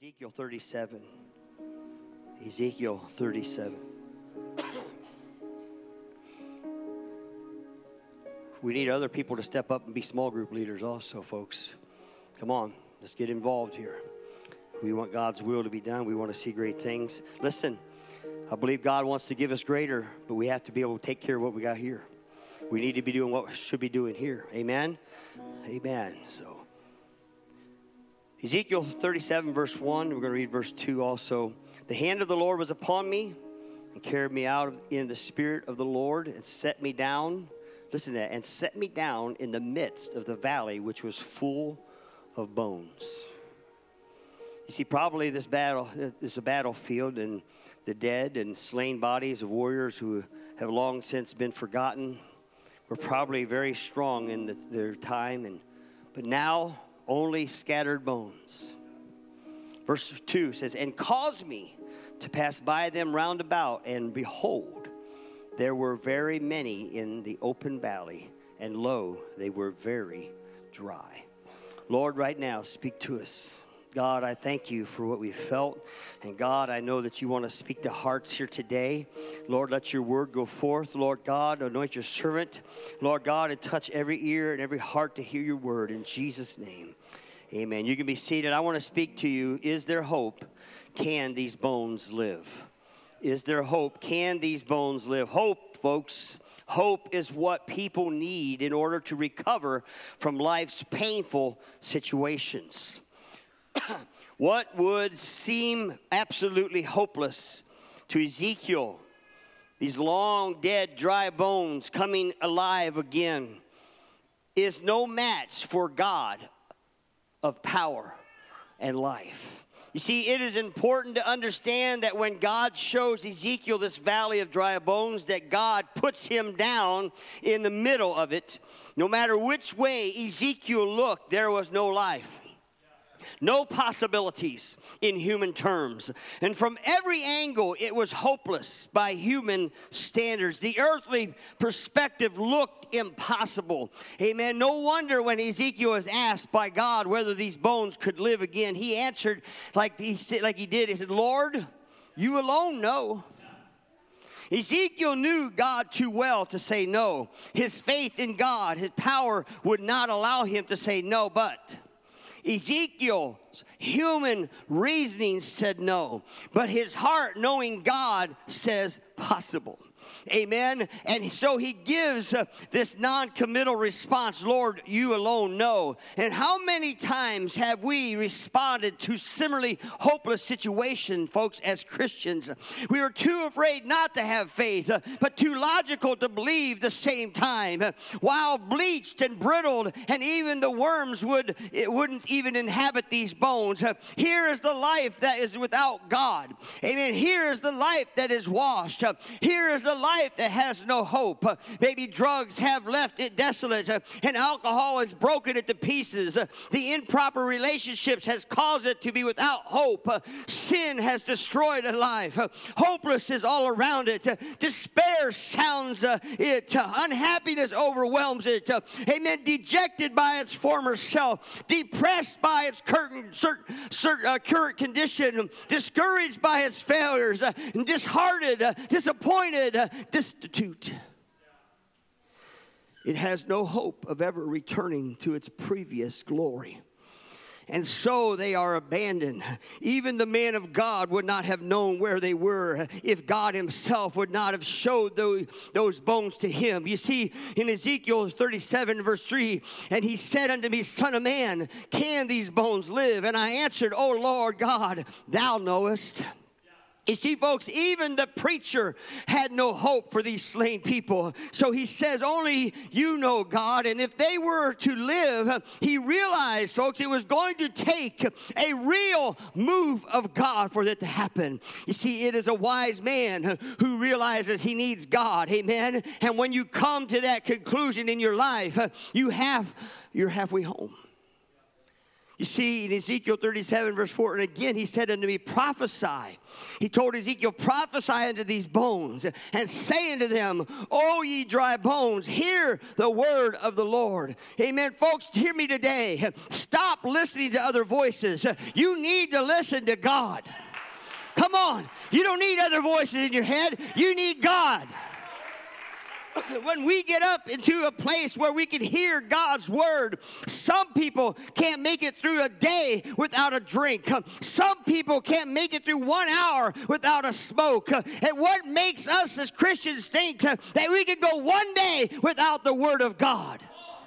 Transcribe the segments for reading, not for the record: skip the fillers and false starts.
Ezekiel 37. Ezekiel 37. We need other people to step up and be small group leaders also, folks. Come on, let's get involved here. We want God's will to be done. We want to see great things. Listen, I believe God wants to give us greater, but we have to be able to take care of what we got here. We need to be doing what we should be doing here. Amen? Amen. So, Ezekiel 37, verse 1. We're going to read verse 2 also. The hand of the Lord was upon me and carried me out in the spirit of the Lord and set me down. Listen to that. And set me down in the midst of the valley, which was full of bones. You see, probably this battle is a battlefield, and the dead and slain bodies of warriors who have long since been forgotten were probably very strong in their time, but now only scattered bones. Verse 2 says, and caused me to pass by them round about, and behold, there were very many in the open valley, and lo, they were very dry. Lord, right now, speak to us. God, I thank you for what we felt. And God, I know that you want to speak to hearts here today. Lord, let your word go forth. Lord God, anoint your servant. Lord God, and touch every ear and every heart to hear your word in Jesus' name. Amen. You can be seated. I want to speak to you. Is there hope? Can these bones live? Is there hope? Can these bones live? Hope, folks. Hope is what people need in order to recover from life's painful situations. What would seem absolutely hopeless to Ezekiel, these long dead dry bones coming alive again, is no match for God of power and life. You see, it is important to understand that when God shows Ezekiel this valley of dry bones, that God puts him down in the middle of it. No matter which way Ezekiel looked, there was no life. No possibilities in human terms. And from every angle, it was hopeless by human standards. The earthly perspective looked impossible. Amen. No wonder when Ezekiel was asked by God whether these bones could live again, he answered like he did. He said, Lord, you alone know. Ezekiel knew God too well to say no. His faith in God, his power would not allow him to say no, but Ezekiel's human reasoning said no, but his heart, knowing God, says possible. Amen. And so he gives this non-committal response, Lord, you alone know. And how many times have we responded to similarly hopeless situations, folks, as Christians? We are too afraid not to have faith, but too logical to believe the same time. While bleached and brittled, and even the worms wouldn't even inhabit these bones. Here is the life that is without God. Amen. Here is the life that is washed. Here is the life that has no hope. Maybe drugs have left it desolate, and alcohol has broken it to pieces. The improper relationships has caused it to be without hope. Sin has destroyed a life. Hopeless is all around it. Despair sounds it. Unhappiness overwhelms it. Amen. Dejected by its former self. Depressed by its current condition. Discouraged by its failures. Disheartened. Disappointed. Destitute. It has no hope of ever returning to its previous glory. And so they are abandoned. Even the man of God would not have known where they were if God himself would not have showed those bones to him. You see, in Ezekiel 37, verse 3, and he said unto me, Son of man, can these bones live? And I answered, O Lord God, thou knowest. You see, folks, even the preacher had no hope for these slain people. So he says, only you know, God. And if they were to live, he realized, folks, it was going to take a real move of God for that to happen. You see, it is a wise man who realizes he needs God. Amen. And when you come to that conclusion in your life, you're halfway home. You see, in Ezekiel 37, verse 4, and again he said unto me, prophesy. He told Ezekiel, prophesy unto these bones, and say unto them, O ye dry bones, hear the word of the Lord. Amen. Folks, hear me today. Stop listening to other voices. You need to listen to God. Come on. You don't need other voices in your head. You need God. When we get up into a place where we can hear God's word, some people can't make it through a day without a drink. Some people can't make it through 1 hour without a smoke. And what makes us as Christians think that we can go one day without the word of God?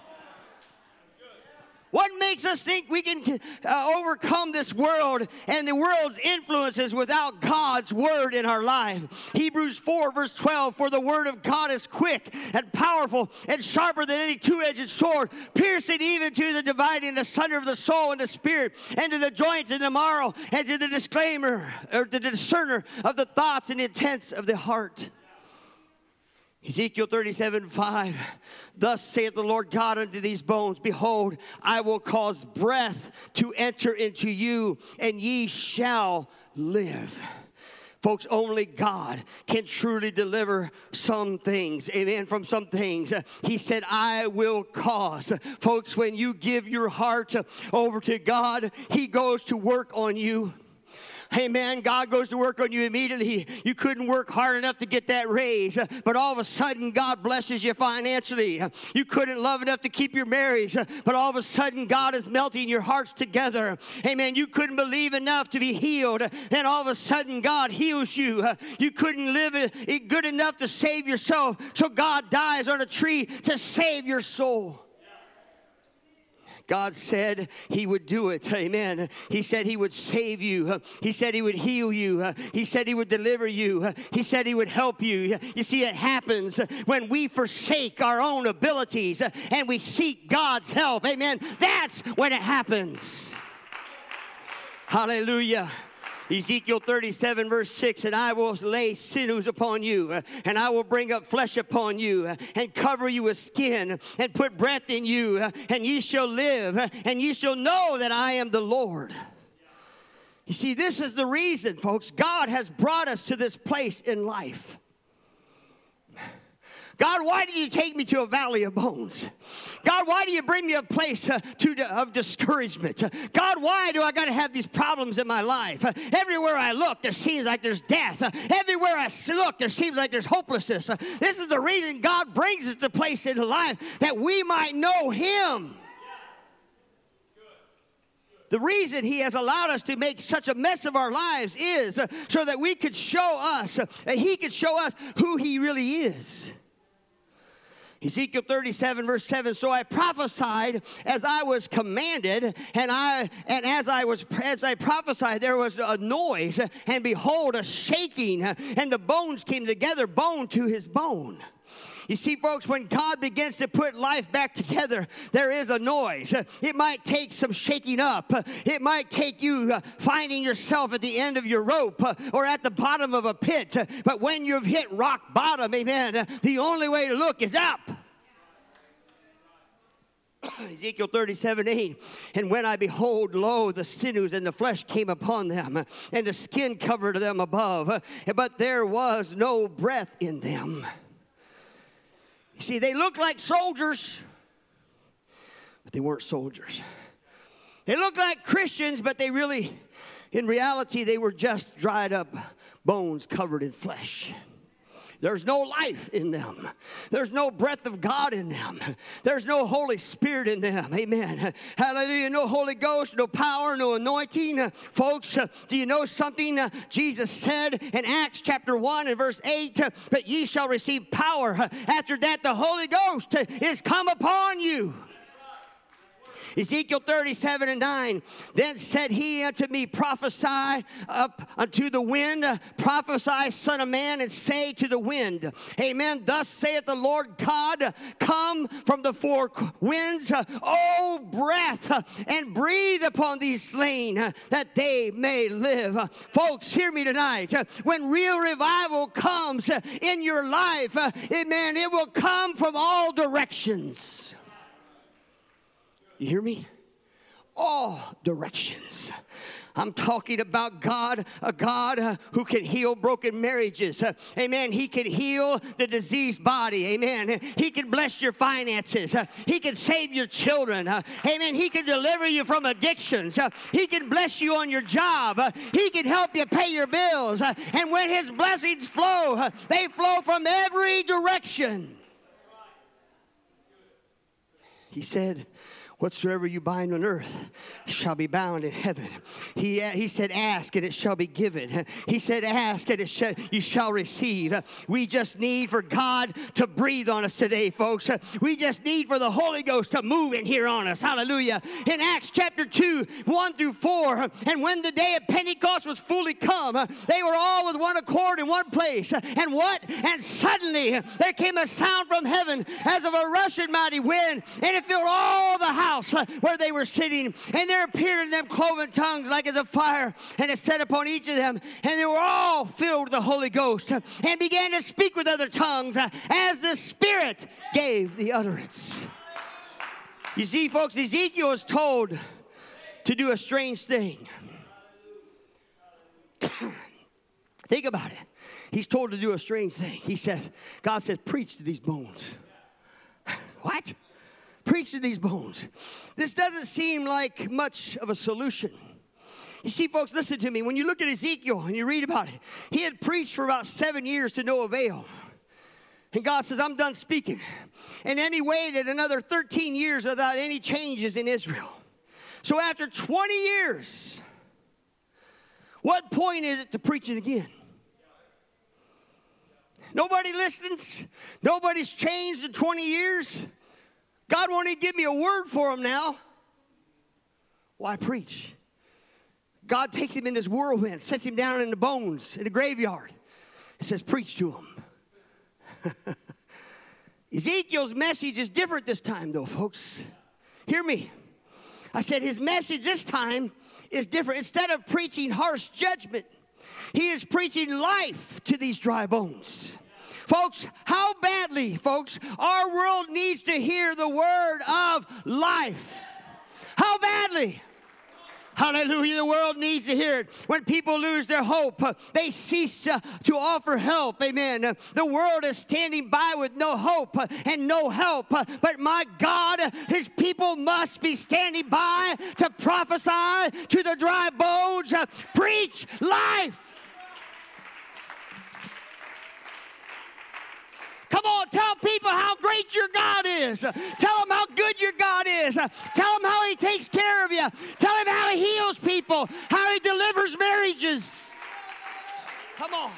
What makes us think we can overcome this world and the world's influences without God's word in our life? Hebrews 4, verse 12, for the word of God is quick and powerful and sharper than any two-edged sword, piercing even to the dividing asunder of the soul and the spirit, and to the joints and the marrow, and to the disclaimer, or the discerner of the thoughts and intents of the heart. Ezekiel 37, 5, thus saith the Lord God unto these bones, behold, I will cause breath to enter into you, and ye shall live. Folks, only God can truly deliver some things, amen, from some things. He said, I will cause. Folks, when you give your heart over to God, He goes to work on you. Amen. God goes to work on you immediately. You couldn't work hard enough to get that raise, but all of a sudden God blesses you financially. You couldn't love enough to keep your marriage, but all of a sudden God is melting your hearts together. Amen. You couldn't believe enough to be healed, then all of a sudden God heals you. You couldn't live good enough to save yourself, so God dies on a tree to save your soul. God said He would do it. Amen. He said He would save you. He said He would heal you. He said He would deliver you. He said He would help you. You see, it happens when we forsake our own abilities and we seek God's help. Amen. That's when it happens. Hallelujah. Ezekiel 37, verse 6, and I will lay sinews upon you, and I will bring up flesh upon you, and cover you with skin, and put breath in you, and ye shall live, and ye shall know that I am the Lord. You see, this is the reason, folks, God has brought us to this place in life. God, why did you take me to a valley of bones? God, why do you bring me a place of discouragement? God, why do I got to have these problems in my life? Everywhere I look, there seems like there's death. Everywhere I look, there seems like there's hopelessness. This is the reason God brings us to a place in life that we might know Him. The reason He has allowed us to make such a mess of our lives is so that we could show us, that He could show us who He really is. Ezekiel 37, verse 7, so I prophesied as I was commanded, and as I prophesied, there was a noise, and behold, a shaking, and the bones came together, bone to his bone. You see, folks, when God begins to put life back together, there is a noise. It might take some shaking up. It might take you finding yourself at the end of your rope or at the bottom of a pit. But when you've hit rock bottom, amen, the only way to look is up. Ezekiel 37, 8, and when I behold, lo, the sinews and the flesh came upon them, and the skin covered them above, but there was no breath in them. You see, they looked like soldiers, but they weren't soldiers. They looked like Christians, but they really, in reality, they were just dried up bones covered in flesh. There's no life in them. There's no breath of God in them. There's no Holy Spirit in them. Amen. Hallelujah. No Holy Ghost, no power, no anointing. Folks, do you know something? Jesus said in Acts chapter 1 and verse 8, but ye shall receive power. After that, the Holy Ghost is come upon you. Ezekiel 37 and 9, then said he unto me, prophesy up unto the wind, prophesy, son of man, and say to the wind, amen, thus saith the Lord God, come from the four winds, O breath, and breathe upon these slain, that they may live. Folks, hear me tonight. When real revival comes in your life, amen, it will come from all directions. You hear me? all directions. I'm talking about God, a God who can heal broken marriages. Amen. He can heal the diseased body. Amen. He can bless your finances. He can save your children. Amen. He can deliver you from addictions. He can bless you on your job. He can help you pay your bills. And when his blessings flow, they flow from every direction. He said, whatsoever you bind on earth shall be bound in heaven. He said, ask and it shall be given. He said, ask and you shall receive. We just need for God to breathe on us today, folks. We just need for the Holy Ghost to move in here on us. Hallelujah. In Acts chapter 2, 1 through 4, and when the day of Pentecost was fully come, they were all with one accord in one place. And what? And suddenly there came a sound from heaven as of a rushing mighty wind, and it filled all the house where they were sitting, and there appeared in them cloven tongues like as a fire, and it set upon each of them, and they were all filled with the Holy Ghost, and began to speak with other tongues as the Spirit gave the utterance. You see, folks, Ezekiel was told to do a strange thing. Think about it. He's told to do a strange thing. God said, preach to these bones. What? Preach to these bones. This doesn't seem like much of a solution. You see, folks, listen to me. When you look at Ezekiel and you read about it, he had preached for about 7 years to no avail. And God says, I'm done speaking. And then he waited another 13 years without any changes in Israel. So after 20 years, what point is it to preach it again? Nobody listens. Nobody's changed in 20 years. God won't even give me a word for him now. Why preach? God takes him in this whirlwind, sets him down in the bones, in the graveyard, and says, preach to him. Ezekiel's message is different this time, though, folks. Hear me. I said his message this time is different. Instead of preaching harsh judgment, he is preaching life to these dry bones. Folks, how badly, folks, our world needs to hear the word of life. How badly. Hallelujah, the world needs to hear it. When people lose their hope, they cease to offer help. Amen. The world is standing by with no hope and no help. But my God, his people must be standing by to prophesy to the dry bones. Preach life. Come on, tell people how great your God is. Tell them how good your God is. Tell them how he takes care of you. Tell them how he heals people, how he delivers marriages. Come on.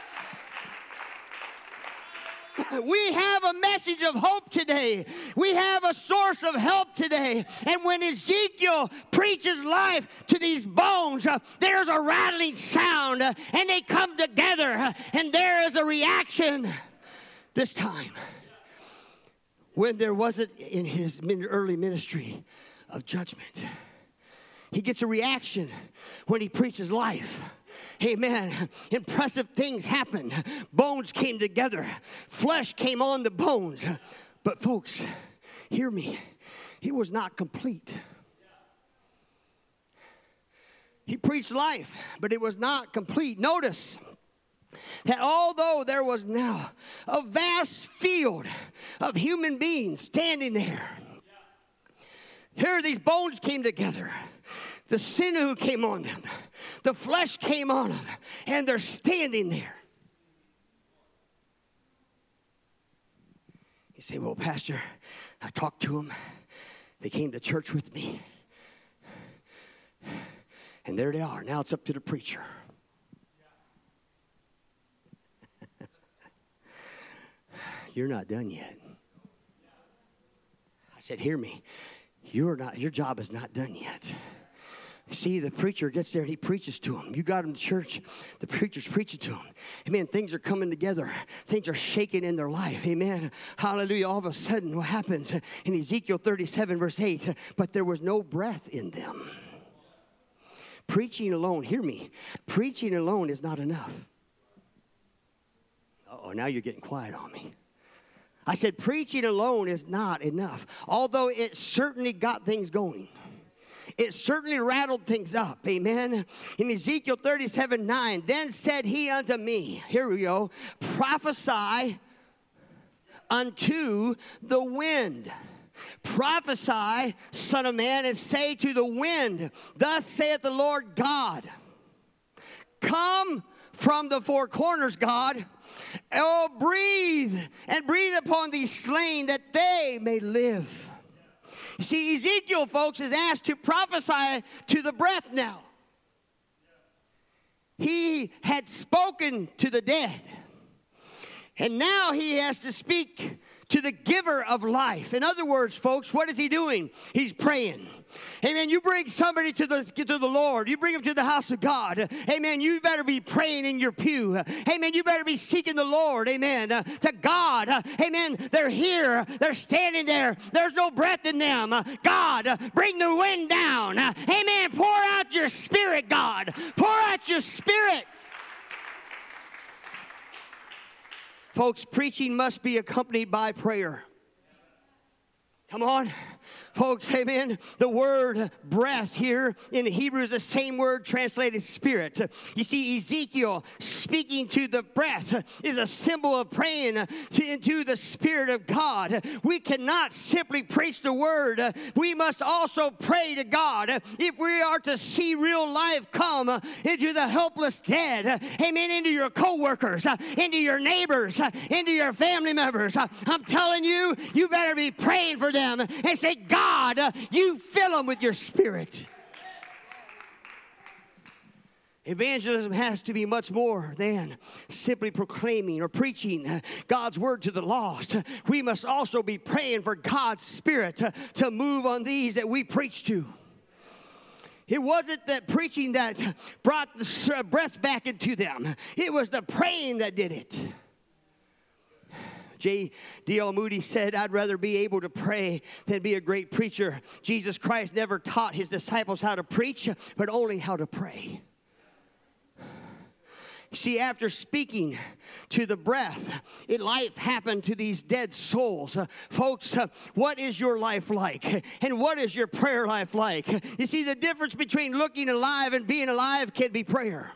We have a message of hope today. We have a source of help today. And when Ezekiel preaches life to these bones, there's a rattling sound, and they come together, and there is a reaction. This time, when there wasn't in his early ministry of judgment, he gets a reaction when he preaches life. Amen. Impressive things happened. Bones came together. Flesh came on the bones. But folks, hear me. He was not complete. He preached life, but it was not complete. Notice that although there was now a vast field of human beings standing there, here these bones came together. The sinew came on them. The flesh came on them. And they're standing there. You say, well, Pastor, I talked to them. They came to church with me. And there they are. Now it's up to the preacher. You're not done yet. I said, hear me. Your job is not done yet. See, the preacher gets there and he preaches to them. You got him to church. The preacher's preaching to them. Amen. Things are coming together. Things are shaking in their life. Amen. Hallelujah. All of a sudden, what happens? In Ezekiel 37, verse 8, but there was no breath in them. Preaching alone, hear me. Preaching alone is not enough. Uh-oh, now you're getting quiet on me. I said preaching alone is not enough, although it certainly got things going. it certainly rattled things up. Amen. In Ezekiel 37:9, then said he unto me, here we go, prophesy unto the wind. Prophesy, son of man, and say to the wind, thus saith the Lord God, come from the four corners, God. Oh, breathe, and breathe upon these slain that they may live. You see, Ezekiel, folks, is asked to prophesy to the breath now. He had spoken to the dead, and now he has to speak to the giver of life. In other words, folks, what is he doing? He's praying. Amen. You bring somebody to the Lord. You bring them to the house of God. Amen. You better be praying in your pew. Amen. You better be seeking the Lord. Amen. To God. Amen. They're here. They're standing there. There's no breath in them. God, bring the wind down. Amen. Pour out your spirit, God. Pour out your spirit. Folks, preaching must be accompanied by prayer. Come on. Folks, amen. The word breath here in Hebrew is the same word translated spirit. You see, Ezekiel speaking to the breath is a symbol of praying into the Spirit of God. We cannot simply preach the word. We must also pray to God if we are to see real life come into the helpless dead. Amen. Into your co-workers, into your neighbors, into your family members. I'm telling you, you better be praying for them and say, God, you fill them with your spirit. Evangelism has to be much more than simply proclaiming or preaching God's word to the lost. We must also be praying for God's spirit to move on these that we preach to. It wasn't that preaching that brought the breath back into them. It was the praying that did it. J.D.L. Moody said, I'd rather be able to pray than be a great preacher. Jesus Christ never taught his disciples how to preach, but only how to pray. See, after speaking to the breath, life happened to these dead souls. Folks, what is your life like? And what is your prayer life like? You see, the difference between looking alive and being alive can be prayer.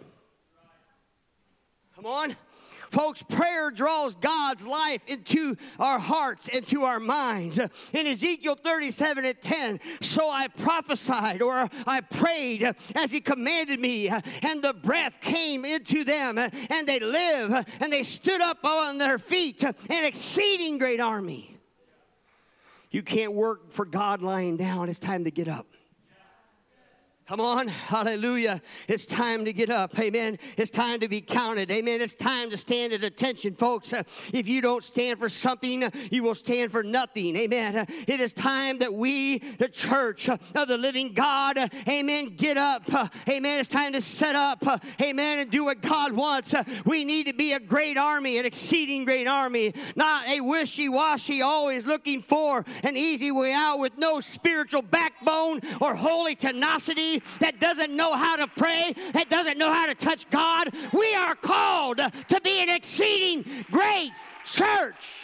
Come on. Folks, prayer draws God's life into our hearts and to our minds. In Ezekiel 37:10, so I prophesied or I prayed as he commanded me, and the breath came into them, and they live, and they stood up on their feet, an exceeding great army. You can't work for God lying down. It's time to get up. Come on, hallelujah. It's time to get up, amen. It's time to be counted, amen. It's time to stand at attention, folks. If you don't stand for something, you will stand for nothing, amen. It is time that we, the church of the living God, amen, get up, amen. It's time to set up, amen, and do what God wants. We need to be a great army, an exceeding great army, not a wishy-washy, always looking for an easy way out with no spiritual backbone or holy tenacity, that doesn't know how to pray, that doesn't know how to touch God. We are called to be an exceeding great church.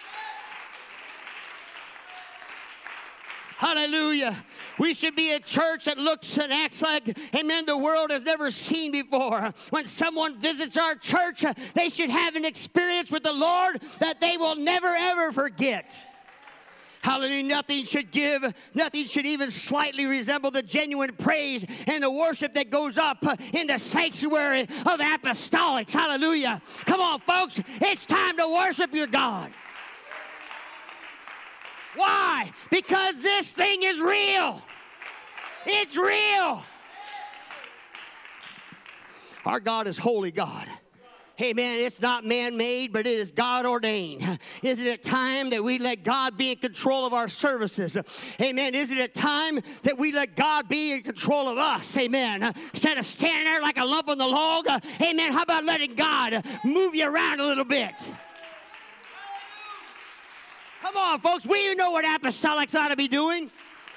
Hallelujah. We should be a church that looks and acts like, amen, the world has never seen before. When someone visits our church, they should have an experience with the Lord that they will never, ever forget. Hallelujah. Nothing should even slightly resemble the genuine praise and the worship that goes up in the sanctuary of apostolics. Hallelujah. Come on, folks. It's time to worship your God. Why? Because this thing is real. It's real. Our God is holy God. Amen. It's not man-made, but it is God-ordained. Isn't it time that we let God be in control of our services? Amen. Isn't it time that we let God be in control of us? Amen. Instead of standing there like a lump on the log, amen, how about letting God move you around a little bit? Come on, folks. We know what apostolics ought to be doing.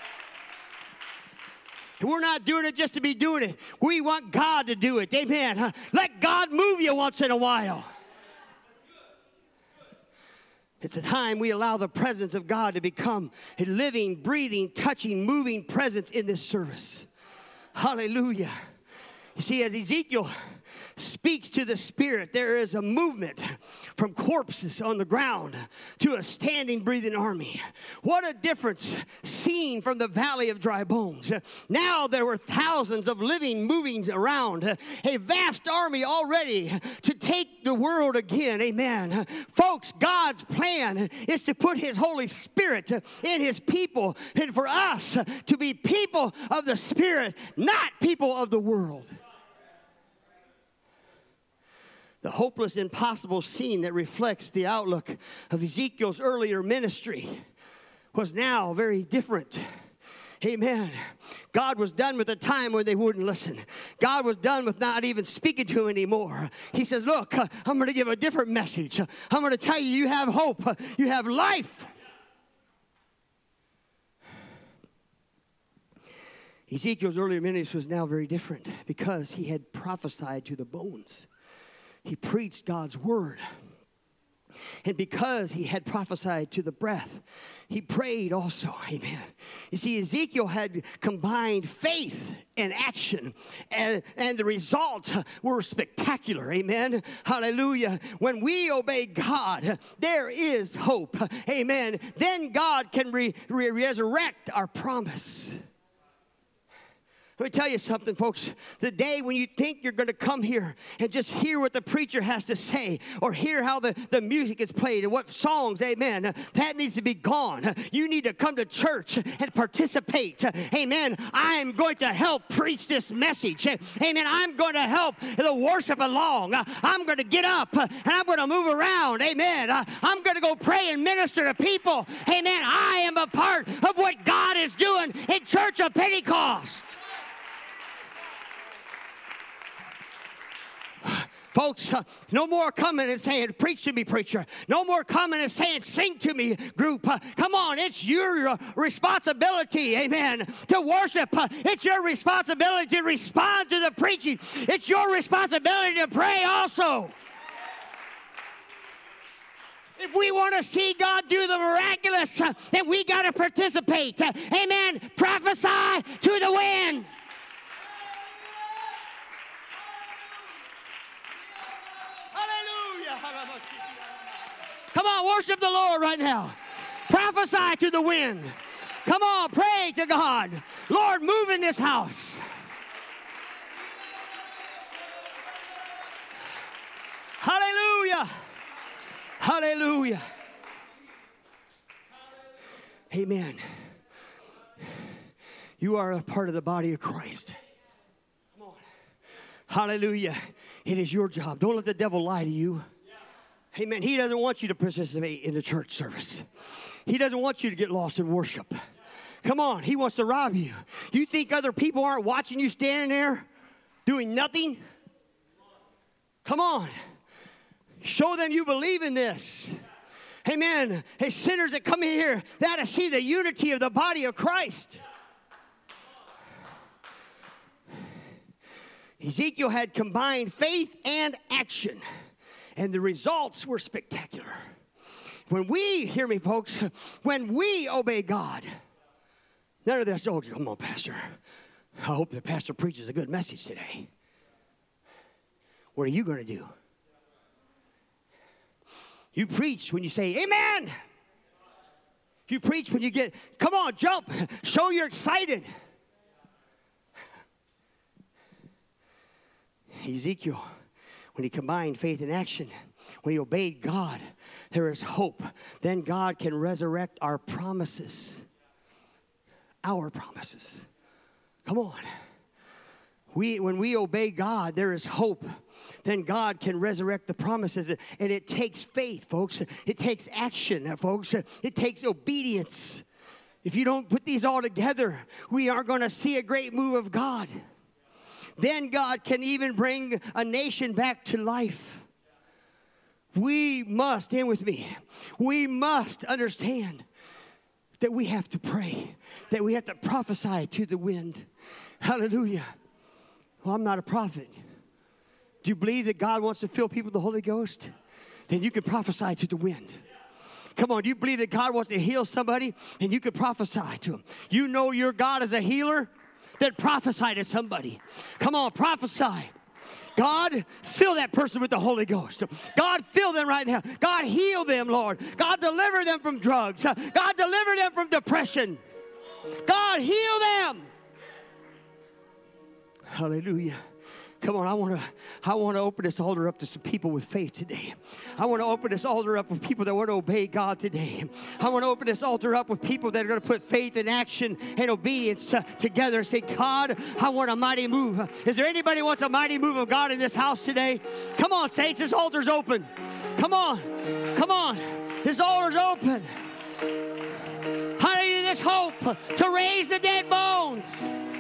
We're not doing it just to be doing it. We want God to do it. Amen. Let God move you once in a while. It's a time we allow the presence of God to become a living, breathing, touching, moving presence in this service. Hallelujah. You see, as Ezekiel speaks to the Spirit, there is a movement from corpses on the ground to a standing, breathing army. What a difference seen from the valley of dry bones. Now there were thousands of living, moving around, a vast army already to take the world again. Amen. Folks, God's plan is to put His Holy Spirit in His people, and for us to be people of the Spirit, not people of the world. The hopeless, impossible scene that reflects the outlook of Ezekiel's earlier ministry was now very different. Amen. God was done with the time when they wouldn't listen. God was done with not even speaking to him anymore. He says, look, I'm going to give a different message. I'm going to tell you, you have hope. You have life. Ezekiel's earlier ministry was now very different because he had prophesied to the bones. He preached God's word. And because he had prophesied to the breath, he prayed also. Amen. You see, Ezekiel had combined faith and action, and the results were spectacular. Amen. Hallelujah. When we obey God, there is hope. Amen. Then God can resurrect our promise. Let me tell you something, folks. The day when you think you're going to come here and just hear what the preacher has to say or hear how the music is played and what songs, amen, that needs to be gone. You need to come to church and participate. Amen. I'm going to help preach this message. Amen. I'm going to help the worship along. I'm going to get up and I'm going to move around. Amen. I'm going to go pray and minister to people. Amen. I am a part of what God is doing in Church of Pentecost. Folks, no more coming and saying, preach to me, preacher. No more coming and saying, sing to me, group. Come on, it's your responsibility, amen, to worship. It's your responsibility to respond to the preaching. It's your responsibility to pray also. If we want to see God do the miraculous, then we got to participate. Amen. Prophesy to the wind. Come on, worship the Lord right now. Prophesy to the wind. Come on, pray to God. Lord, move in this house. Hallelujah. Hallelujah. Amen. You are a part of the body of Christ. Come on. Hallelujah. It is your job. Don't let the devil lie to you. Amen. He doesn't want you to participate in the church service. He doesn't want you to get lost in worship. Come on. He wants to rob you. You think other people aren't watching you standing there doing nothing? Come on. Show them you believe in this. Amen. Hey, sinners that come in here, they ought to see the unity of the body of Christ. Ezekiel had combined faith and action. And the results were spectacular. When we, hear me folks, when we obey God, none of this, oh, come on, Pastor. I hope the pastor preaches a good message today. What are you going to do? You preach when you say, amen. You preach when you get, come on, jump. Show you're excited. Ezekiel, when he combined faith and action, when he obeyed God, there is hope. Then God can resurrect our promises. Our promises. Come on. When we obey God, there is hope. Then God can resurrect the promises. And it takes faith, folks. It takes action, folks. It takes obedience. If you don't put these all together, we aren't going to see a great move of God. Then God can even bring a nation back to life. We must, stand with me, we must understand that we have to pray, that we have to prophesy to the wind. Hallelujah. Well, I'm not a prophet. Do you believe that God wants to fill people with the Holy Ghost? Then you can prophesy to the wind. Come on, do you believe that God wants to heal somebody? And you can prophesy to them. You know your God is a healer? then prophesy to somebody. Come on, prophesy. God, fill that person with the Holy Ghost. God, fill them right now. God, heal them, Lord. God, deliver them from drugs. God, deliver them from depression. God, heal them. Hallelujah. Come on, I want to open this altar up to some people with faith today. I want to open this altar up with people that want to obey God today. I want to open this altar up with people that are going to put faith and action and obedience together and say, God, I want a mighty move. Is there anybody who wants a mighty move of God in this house today? Come on, saints, this altar's open. Come on, come on. This altar's open. Hallelujah, there's hope to raise the dead bones.